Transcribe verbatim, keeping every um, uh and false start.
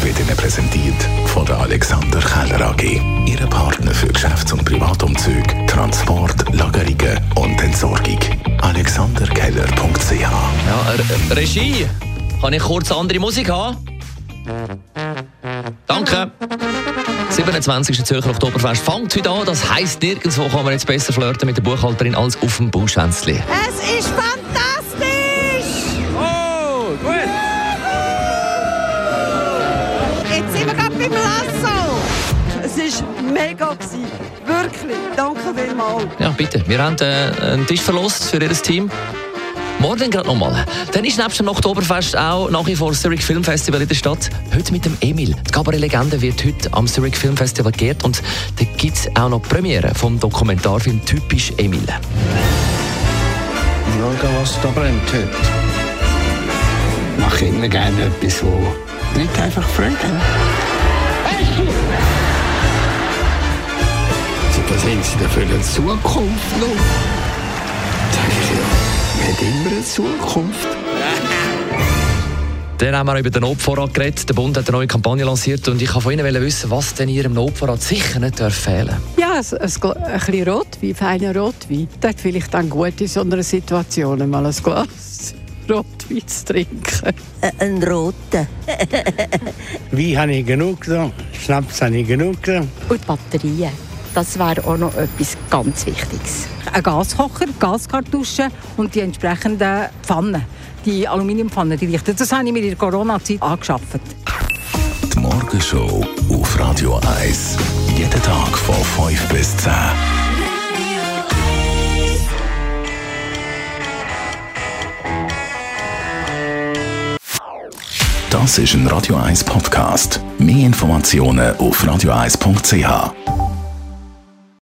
wird Ihnen präsentiert von der Alexander Keller A G. Ihre Partner für Geschäfts- und Privatumzüge, Transport, Lagerungen und Entsorgung. alexander keller punkt c h. Ja, R- Regie, kann ich kurz andere Musik haben? Danke. siebenundzwanzigste Zürcher Oktoberfest fängt heute an. Das heisst, nirgendwo kann man jetzt besser flirten mit der Buchhalterin als auf dem Bauschwänzli. Es ist fantastisch! Oh, gut! Jetzt sind wir gerade beim Lasso! Es war mega gewesen. Wirklich. Danke vielmals. Ja, bitte. Wir haben äh, einen Tisch verlost für Ihr Team. Morgen gerade nochmal. Dann ist nebst dem Oktoberfest auch nach wie vor das Zurich Film Festival in der Stadt. Heute mit dem Emil. Die Cabaret-Legende wird heute am Zurich Film Festival geehrt. Und da gibt es auch noch die Premiere vom Dokumentarfilm «Typisch Emil». Schauen, was da brennt heute. Ich mache immer gerne etwas, wo nicht einfach Freude haben. So, was haben Sie denn für eine Zukunft noch? Sag ich ja. Man hat immer eine Zukunft. Dann haben wir über den Notvorrat geredet. Der Bund hat eine neue Kampagne lanciert und ich wollte von Ihnen wissen, was denn in Ihrem Notvorrat sicher nicht fehlen darf. Ja, ein, ein, ein bisschen Rotwein, feiner Rotwein. Das ist vielleicht dann gut in so einer Situation, mal ein Glas Rotwein zu trinken. Ein roter. Wein habe ich genug da, Schnaps habe ich genug da. Und die Batterien, das wäre auch noch etwas ganz Wichtiges. Ein Gaskocher, Gaskartusche und die entsprechenden Pfannen. Die Aluminiumpfannen, die richten. Das habe ich mir in der Corona-Zeit angeschafft. Die Morgenshow auf Radio eins. Jeden Tag von fünf bis zehn. Das ist ein Radio eins Podcast. Mehr Informationen auf radio eins punkt c h.